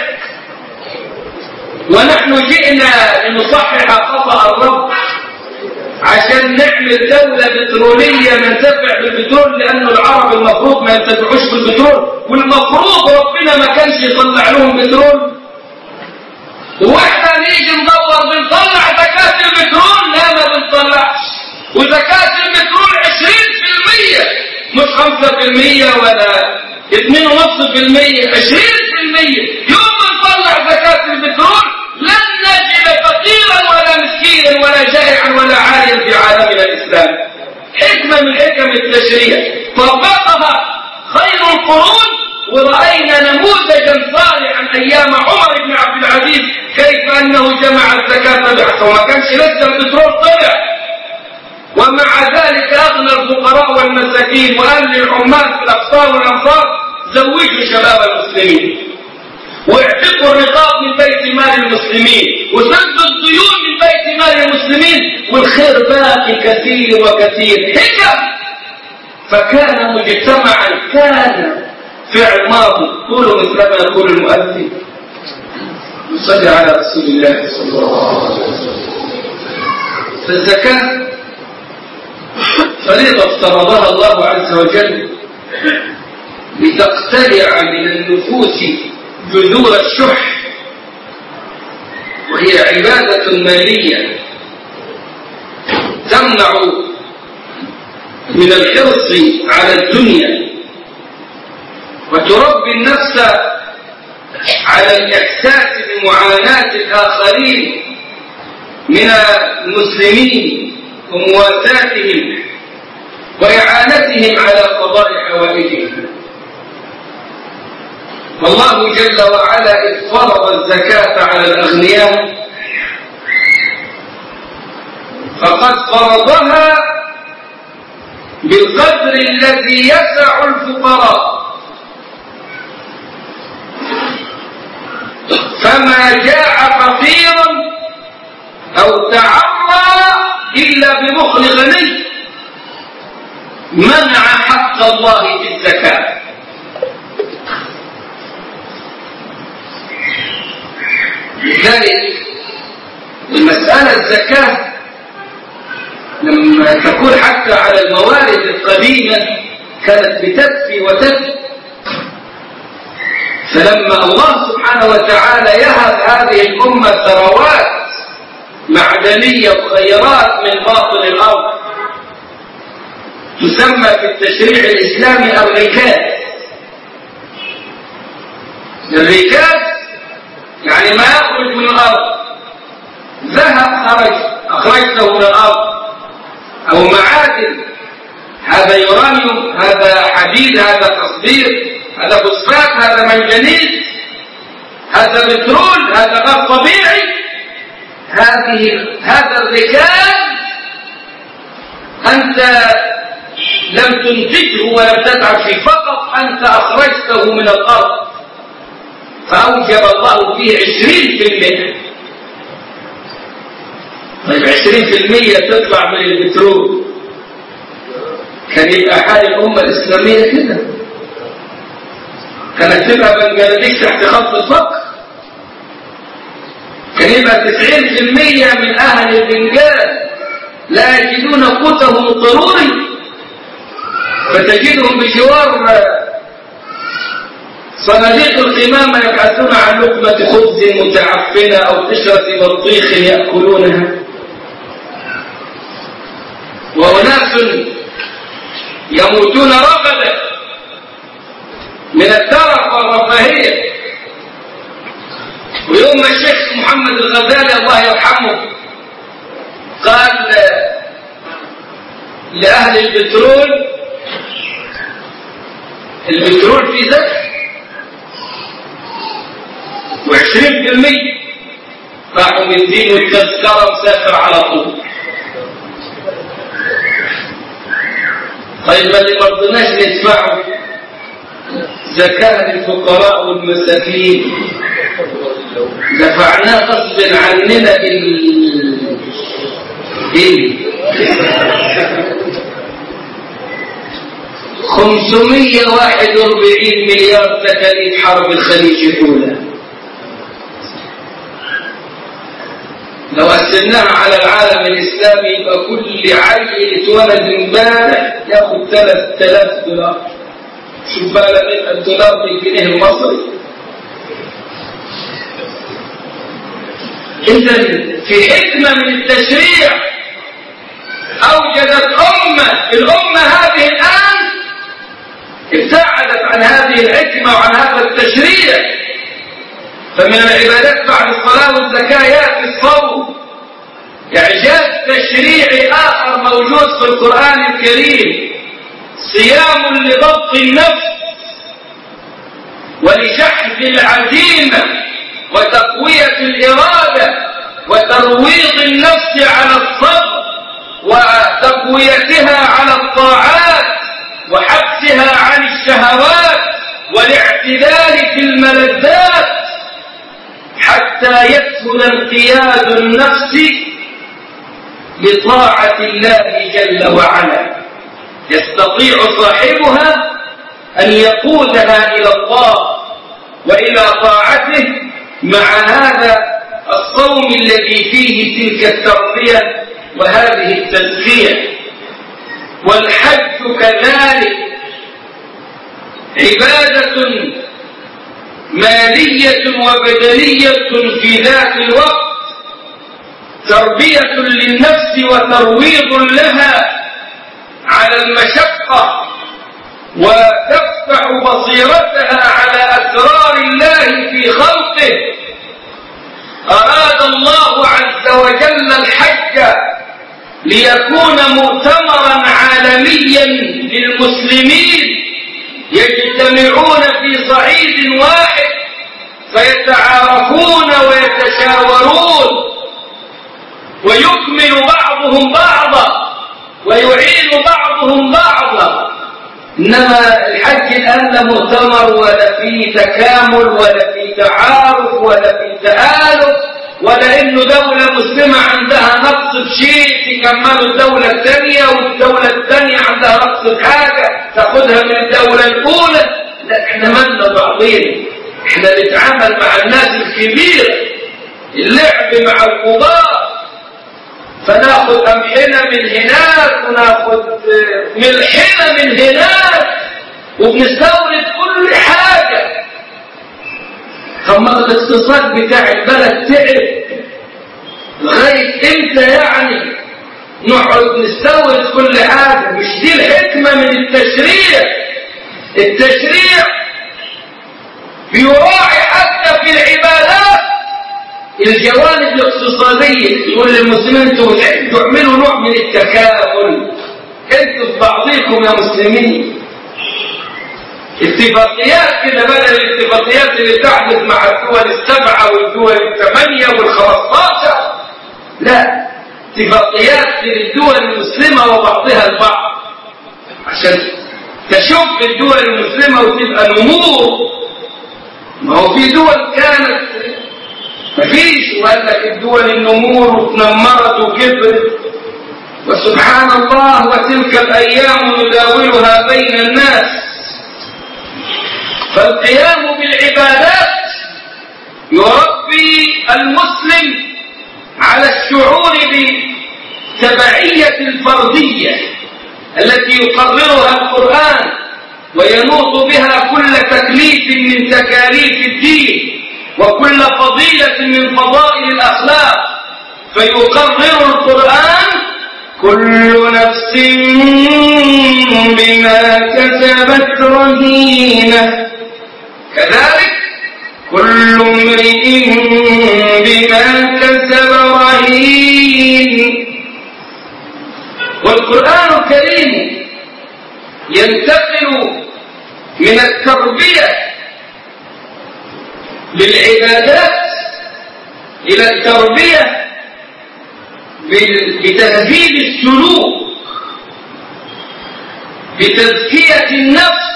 ونحن جئنا لنصحح خطأ الرب عشان نعمل دولة بترولية ننتفع بالبترول، لأنه العرب المفروض ما ينتفعوش بالبترول، والمفروض ربنا ما كانش يطلع لهم بترول. واحنا نيجي ندور بنطلع زكاة البترول؟ لا ما بنطلعش. وزكاة البترول عشرين في المية مش خمسة في المية ولا اثنين ونصف في المية، عشرين في المية. يوم نطلع زكاة البترول لن نجد فقيرا ولا مسكينا ولا جائعا ولا عاريا في عالمنا الإسلامي. حكمة من حكم التشريع طبقها خير القرون، ورأينا نموذجا صالحا أيام عمر بن عبد العزيز كيف أنه جمع الزكاة بحثه، وما كانش لسه البترول طلع، ومع ذلك أغنى الفقراء والمساكين وقال للعمال في الأقطار والأمصار زوجوا شباب المسلمين، واعتقوا الرقاب من بيت مال المسلمين، وسدوا الديون من بيت مال المسلمين، والخير باقي كثير وكثير. حكم. فكان مجتمعا، كان فعل ماضي. قولوا مثل ما يقول المؤذن. نصلي على رسول الله صلى الله عليه وسلم. فالزكاة فريضة افترضها الله عز وجل لتقتلع من النفوس جذور الشح، وهي عبادة مالية تمنع من الحرص على الدنيا، وتربي النفس على الإحساس بمعاناة الآخرين من المسلمين ومواساتهم وإعانتهم على قضاء حوائجهم. والله جل وعلا إذ فرض الزكاة على الأغنياء فقد فرضها بالقدر الذي يسع الفقراء، فما جاء فقيرا أو تعرى إلا ببخل غني منع حق الله في الزكاة. لذلك المسألة الزكاة لما تكون حتى على الموارد القديمة كانت بتدفي وتدفي، فلما الله سبحانه وتعالى يهب هذه الأمة ثروات معدنية وخيرات من باطن الأرض تسمى في التشريع الإسلامي الركاز. الركاز يعني ما يخرج من الأرض، ذهب خرج أخرجته من الأرض، أو معادن، هذا يورانيوم، هذا حديد، هذا تصدير، هذا فوسفات، هذا منجنيز، هذا بترول، هذا غاز طبيعي. هذه هذا الركاز أنت لم تنتجه ولم تتعب فيه، فقط أنت أخرجته من الأرض، فأوجب الله فيه عشرين في المئة. طيب عشرين في المئة تطلع من البترول كان يبقى حال الأمة الإسلامية كده، كانت تبقى بنجلاديش تحت خط الفقر، كان يبقى تسعين في المية من أهل البنجال لا يجدون قوتهم الضروري، فتجدهم بجوار صناديق القمامة يبحثون عن لقمة خبز متعفنة أو قشرة بطيخ يأكلونها. وأناس يموتون رغدا من الترف والرفاهية. ويوم ما الشيخ محمد الغزالي الله يرحمه قال لأهل البترول البترول فيه زكاة وعشرين في المية، راحوا مدين التذكرة وسافر على طول. طيب اللي ما رضيناش ندفعه زكاة للفقراء والمساكين دفعناه غصب عننا بال بال خمسمية وواحد وأربعين مليار تكاليف حرب الخليج الأولى. لو قسمناها على العالم الإسلامي يبقى كل عيل اتولد امبارح ياخد ثلاثة آلاف دولار. شوف بقى لما الدولار بالجنيه المصري. إذا في حكمة من التشريع أوجدت أمة، الأمة هذه الآن ابتعدت عن هذه الحكمة وعن هذا التشريع. فمن العبادات بعد الصلاة والزكاة يأتي الصوم، إعجاز تشريعي آخر موجود في القرآن الكريم، صيام لضبط النفس ولشحذ العزيمة وتقوية الإرادة وترويض النفس على الصبر وتقويتها على الطاعات وحبسها عن الشهوات والاعتدال في الملذات حتى يسهل انقياد النفس لطاعة الله جل وعلا. يستطيع صاحبها أن يقودها إلى الله وإلى طاعته مع هذا الصوم الذي فيه تلك التربية وهذه التزكية. والحج كذلك عبادة مالية وبدنية في ذات الوقت، تربية للنفس وترويض لها على المشقة وتفتح بصيرتها على أسرار الله في خلقه. أراد الله عز وجل الحج ليكون مؤتمرا عالميا للمسلمين يجتمعون في صعيد واحد فيتعارفون ويتشاورون ويكمل بعضهم بعضا ويعين بعضهم بعضا. إنما الحج الآن لا مؤتمر ولا في تكامل ولا في تعارف ولا في تآلف ولا إنه دولة مسلمة عندها نقص بشيء تكملوا الدولة الثانية والدولة الثانية عندها نقص بحاجة تأخذها من الدولة الأولى. لا، إحنا مالنا بعضين، إحنا نتعامل مع الناس الكبيرة، اللعب مع الكبار، فناخذ أمحنة من هناك وناخذ ملحنة من هناك وبنستورد كل حاجة. ثم الاقتصاد بتاع البلد تعب لغاية امتى يعني نقعد نستورد كل حاجة؟ مش دي الحكمة من التشريع. التشريع بيراعي حتى في العبادات الجوانب الاقتصادية. يقول للمسلمين انتوا تعملوا نوع من التكامل، انتوا في بعضيكم يا مسلمين. اتفاقيات كده بدل الاتفاقيات اللي تحدث مع الدول السبعة والدول الثمانية والخمسطاشر، لا، اتفاقيات للدول المسلمة وبعضها البعض عشان تشوف الدول المسلمة وتبقى نمور. ما هو في دول كانت مفيش وقال لك الدول النمور وتنمرت وكبرت، وسبحان الله وتلك الأيام نداولها بين الناس. فالقيام بالعبادات يربي المسلم على الشعور بتبعية الفردية التي يقررها القرآن وينوط بها كل تكليف من تكاليف الدين وكل فضيلة من فضائل الأخلاق. فيقرر القرآن كل نفس بما كسبت رهينة، كذلك كل امرئ بما كسب رهين. والقرآن الكريم ينتقل من التربية بالعبادات إلى التربية بتهذيب السلوك، بتزكية النفس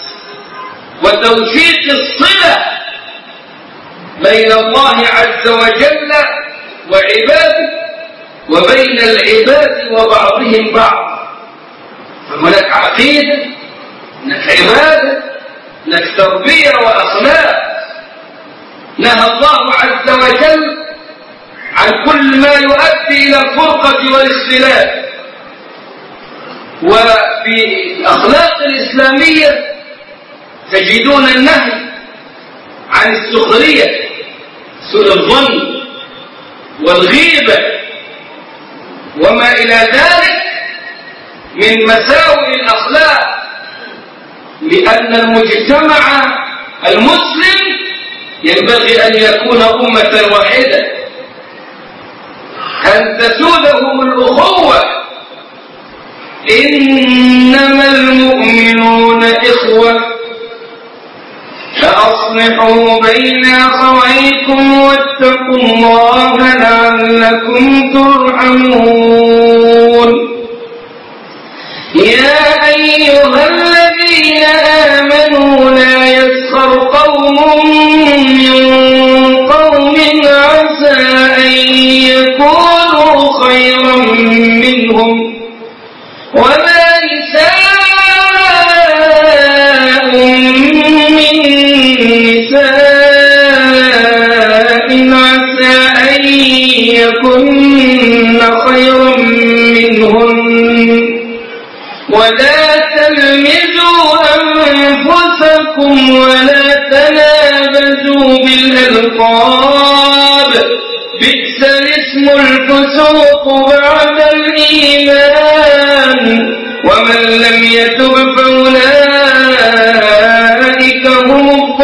وتوثيق الصلة بين الله عز وجل وعباده وبين العباد وبعضهم بعض. فهناك عقيدة، هناك عبادة، هناك تربية وأخلاق. نهى الله عز وجل عن كل ما يؤدي إلى الفرقة والاختلاف. وفي الأخلاق الإسلامية تجدون النهي عن السخرية، سوء الظن والغيبة وما إلى ذلك من مساوئ الأخلاق، لأن المجتمع المسلم ينبغي أن يكون أمة واحدة، أن تسودهم الأخوة. إنما المؤمنون إخوة فأصلحوا بين أخويكم واتقوا الله لعلكم ترحمون. يا أيها الذين آمنوا لا يسخر قوم من قوم عسى أن يكونوا خيرا منهم ولا نساء من نساء عسى أن يكن خيرا منهن ولا تلمزوا أنفسكم ولا تنابزوا بالألقاب بئس الاسم الفسوق بعد الإيمان ومن لم يتب فأولئك هم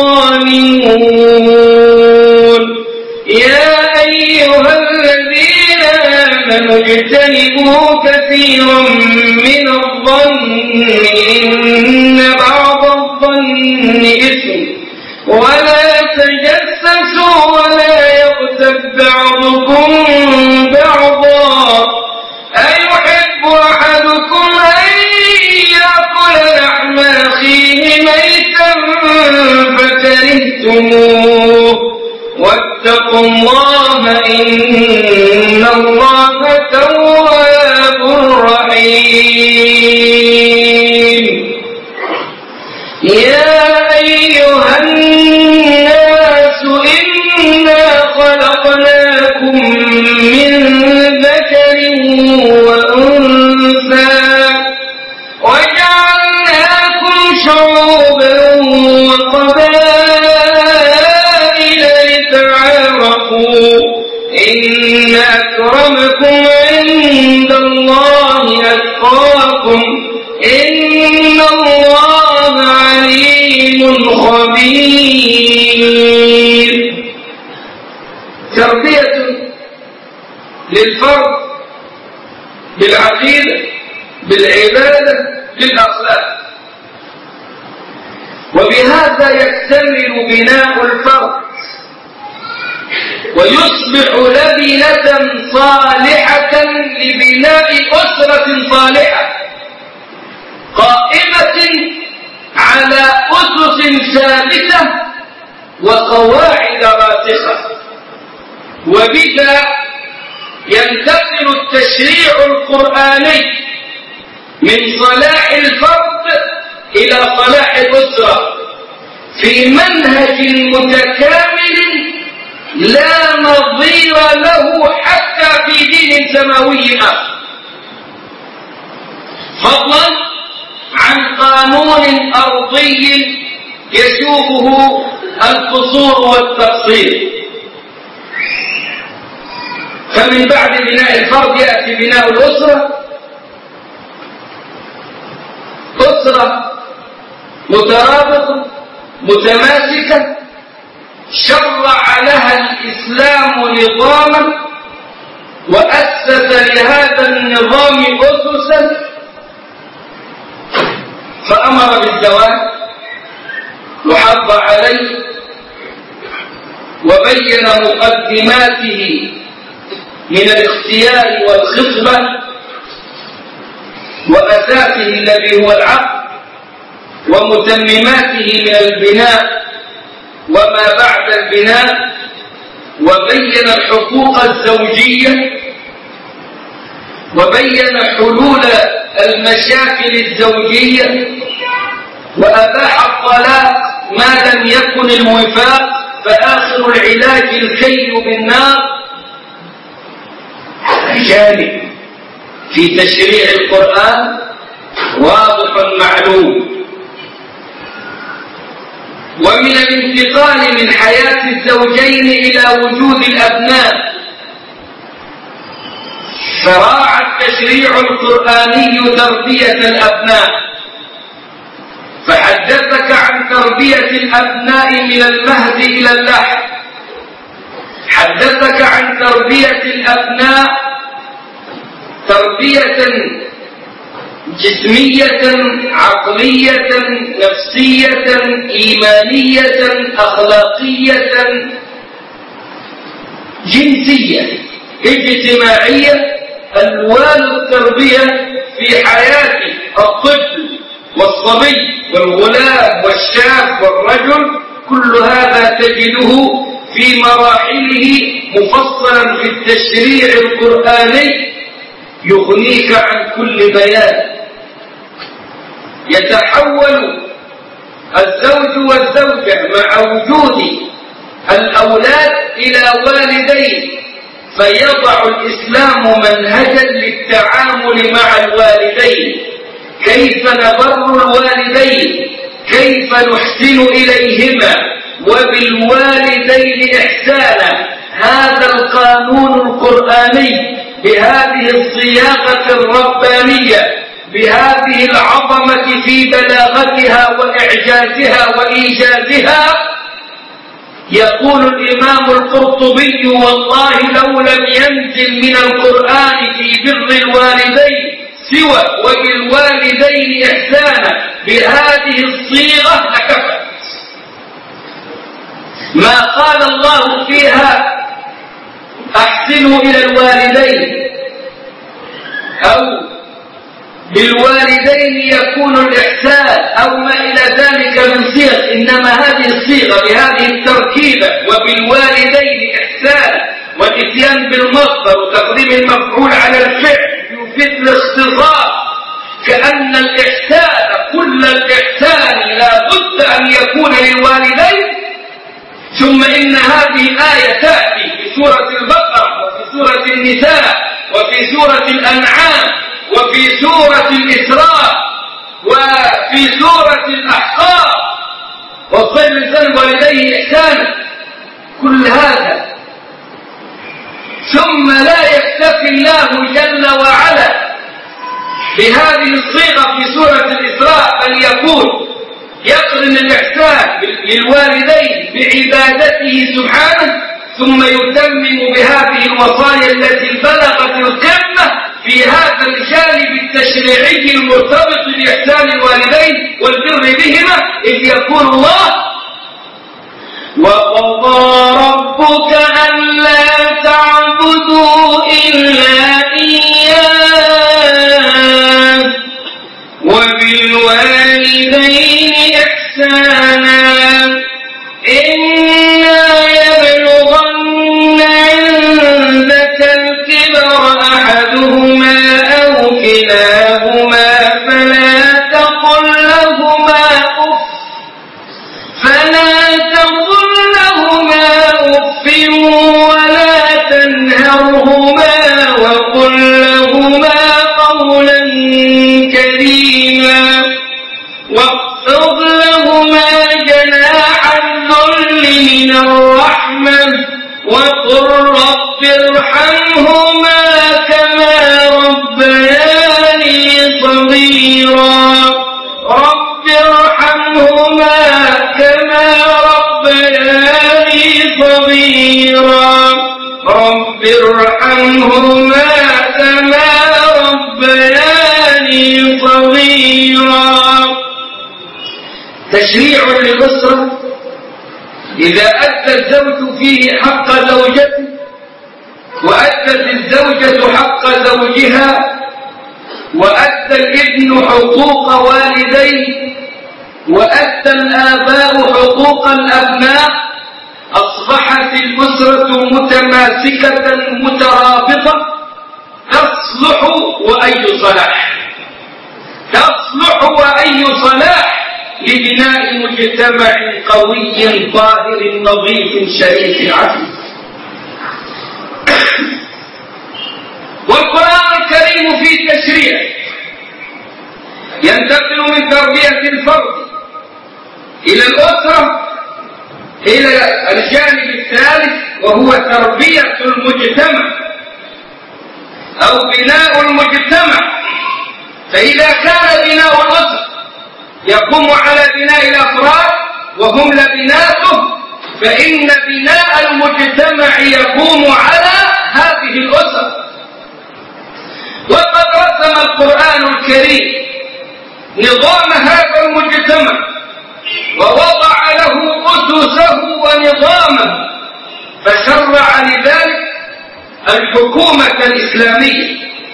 الظالمون. يا أيها الذين آمنوا اجتنبوا كثيرا من الظن إن بعض الظن إثم ولا تجسسوا ولا يغتب بعضكم بعضا أيحب أحدكم أن يأكل لحم أخيه ميتا فكرهتموه واتقوا الله إن الله تواب رحيم. يا أيها الناس إنا خلقناكم من ذكر وأنثى وجعلناكم شعوبا وقبائل لتعارفوا إن أكرمكم عند الله أتقاكم إن الله عليم خبير. تربية للفرد بالعقيدة بالعبادة بالأخلاق، وبهذا يكتمل بناء الفرد ويصبح لبنة صالحة لبناء أسرة صالحة قائمة على أسس ثابتة وقواعد راسخة. وبذا ينتقل ينتقل التشريع القرآني من صلاح الفرد إلى صلاح الأسرة في منهج متكامل لا نظير له حتى في دين سماوي آخر، فضلا عن قانون أرضي يشوبه القصور والتقصير. فمن بعد بناء الفرد يأتي بناء الأسرة، أسرة مترابطة متماسكة شرع لها الإسلام نظاما وأسس لهذا النظام أسسا، فأمر بالزواج وحض عليه وبين مقدماته من الاختيار والخطبة وأساسه الذي هو العقد ومتمماته من البناء وما بعد البناء، وبين الحقوق الزوجية وبين حلول المشاكل الزوجية وأباح الطلاق ما لم يكن الوفاق، فآخر العلاج الكي بالنار. جانب في تشريع القرآن واضح معلوم. ومن الانتقال من حياة الزوجين إلى وجود الأبناء، فراعى التشريع القرآني تربية الأبناء، فحدثك عن تربية الأبناء من المهد إلى اللحد، حدثك عن تربية الأبناء تربية جسمية عقلية نفسية إيمانية أخلاقية جنسية اجتماعية. ألوان التربية في حياة الطفل والصبي والغلام والشاب والرجل كل هذا تجده في مراحله مفصلا في التشريع القرآني يغنيك عن كل بيان. يتحول الزوج والزوجة مع وجود الأولاد إلى والدين، فيضع الإسلام منهجا للتعامل مع الوالدين، كيف نبر الوالدين، كيف نحسن إليهما، وبالوالدين إحسانا. هذا القانون القرآني بهذه الصياغة الربانية بهذه العظمة في بلاغتها وإعجازها وإيجازها، يقول الإمام القرطبي: والله لو لم ينزل من القرآن في بر الوالدين سوى وبالوالدين إحسانا بهذه الصيغة لكفت. ما قال الله فيها أحسنوا إلى الوالدين أو بالوالدين يكون الإحسان أو ما إلى ذلك من صيغ، إنما هذه الصيغة بهذه التركيبة وبالوالدين إحسان والإتيان بالمصدر وتقديم المفعول على الفعل يفيد الاختصاص، كأن الإحسان كل الإحسان لا بد أن يكون للوالدين. ثم إن هذه الآية تأتي في سورة البقرة وفي سورة النساء وفي سورة الأنعام وفي سورة الإسراء وفي سورة الأحقاف، وصير الإنسان والديه إحسانا. كل هذا ثم لا يكتفي الله جل وعلا بهذه الصيغة في سورة الإسراء، بل يقول يقرن الإحسان للوالدين بعبادته سبحانه، ثم يتمم بهذه الوصايا التي بلغت القمة في هذا الجانب التشريعي المرتبط بإحسان الوالدين والبر بهما، إذ يقول الله: وقضى ربك ألا تعبدوا إلا إياه وبالوالدين إحسانا إما يبلغن عندك الكبر أحدهما من الرحمة وقل رب ارحمهما كما ربياني صغيرا رب ارحمهما كما ربياني صغيرا رب ارحمهما كما ربياني صغيرا. تشريع للأسرة إذا أدى الزوج فيه حق زوجته وأدت الزوجة حق زوجها وأدى الابن حقوق والديه وأدى الآباء حقوق الأبناء أصبحت الأسرة متماسكة مترابطة تصلح وأي صلاح تصلح وأي صلاح لبناء مجتمع قوي طاهر نظيف شريف عفيف. والقرآن الكريم في تشريع ينتقل من تربية الفرد إلى الأسرة إلى الجانب الثالث وهو تربية المجتمع أو بناء المجتمع. فإذا كان بناء الأسرة يقوم على بناء الأفراد وهم لبناته فإن بناء المجتمع يقوم على هذه الأسر. وقد رسم القرآن الكريم نظام هذا المجتمع ووضع له أسسه ونظامه فشرع لذلك الحكومة الإسلامية.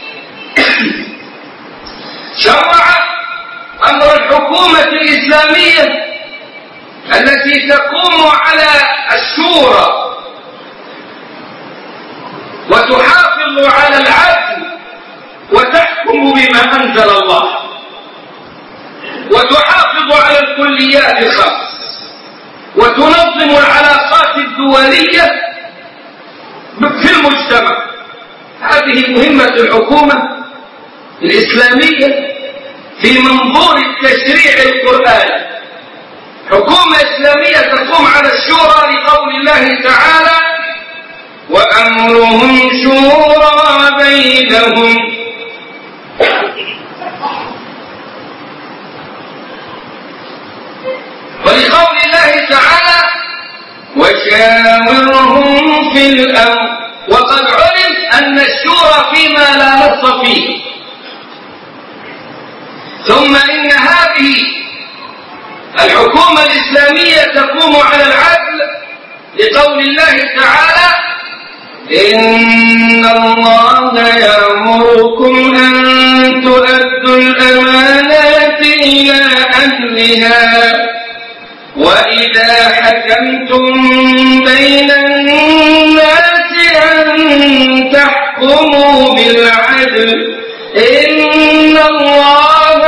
شرع أمر الحكومة الإسلامية التي تقوم على الشورى وتحافظ على العدل وتحكم بما أنزل الله وتحافظ على الكليات الخاصة وتنظم العلاقات الدولية في المجتمع. هذه مهمة الحكومة الإسلامية في منظور التشريع القرآني. حكومة إسلامية تقوم على الشورى لقول الله تعالى وأمرهم شورى بينهم ولقول الله تعالى وشاورهم في الأمر. وقد علم أن الشورى فيما لا نص فيه. ثم إن هذه الحكومة الإسلامية تقوم على العدل لقول الله تعالى إن الله يأمركم أن تؤدوا الأمانات إلى أهلها وإذا حكمتم بين الناس أن تحكموا بالعدل إن الله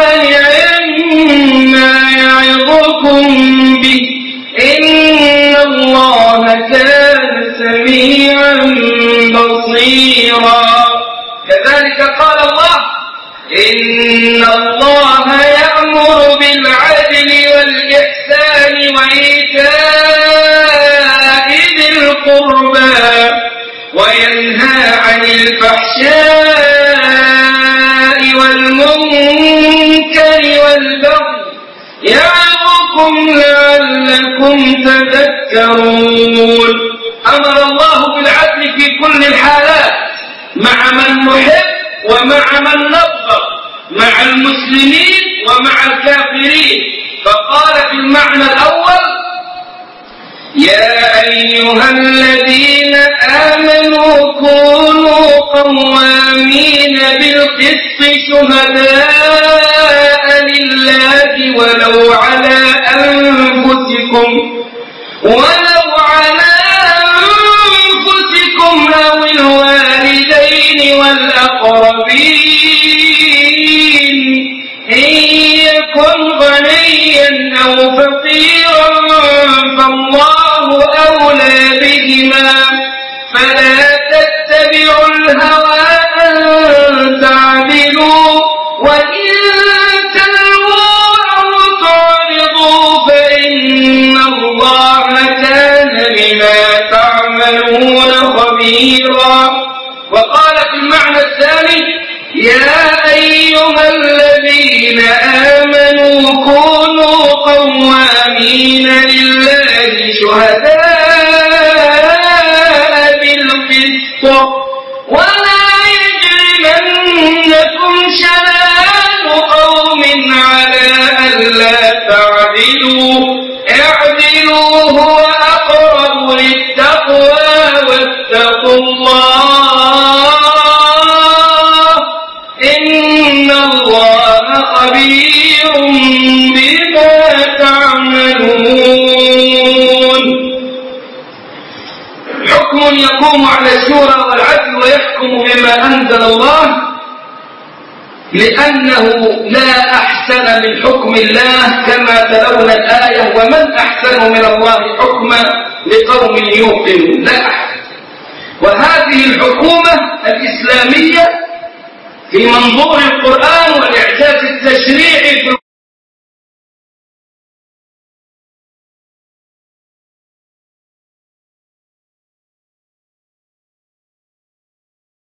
يعلم يعظكم به إن الله كان سميعا بصيرا. كذلك قال الله إن الله يأمر بالعدل والإحسان وإيتاء ذي القربى وينهى عن الفحشاء والمنكر والبغي يعظكم لعلكم تذكرون. أمر الله بالعدل في كل الحالات مع من نحب ومع من نبغض مع المسلمين ومع الكافرين. فقال في المعنى الأول يا أيها الذين آمنوا كونوا قوامين بالقسط شهداء لله ولو على أنفسكم ولو على أنفسكم أو الوالدين والأقربين إن يكن غنيا أو فقيرا فالله أولى بهما فلا تتبعوا الهوى أن تعدلوا وإن تلووا أو تعرضوا فإن الله كان كونوا قوامين لله شهداء بالقسط ولا يجرمنكم شنآن قوم على ألا تعدلوا اعدلوا هو أقرب للتقوى واتقوا الله إن الله خبير بما تعملون. حكم يقوم على الشورى والعدل ويحكم بما أنزل الله، لأنه لا أحسن من حكم الله كما تلونا الآية ومن أحسن من الله حكما لقوم يوقنون. لا أحسن. وهذه الحكومة الإسلامية في منظور القرآن والإعجاز التشريعي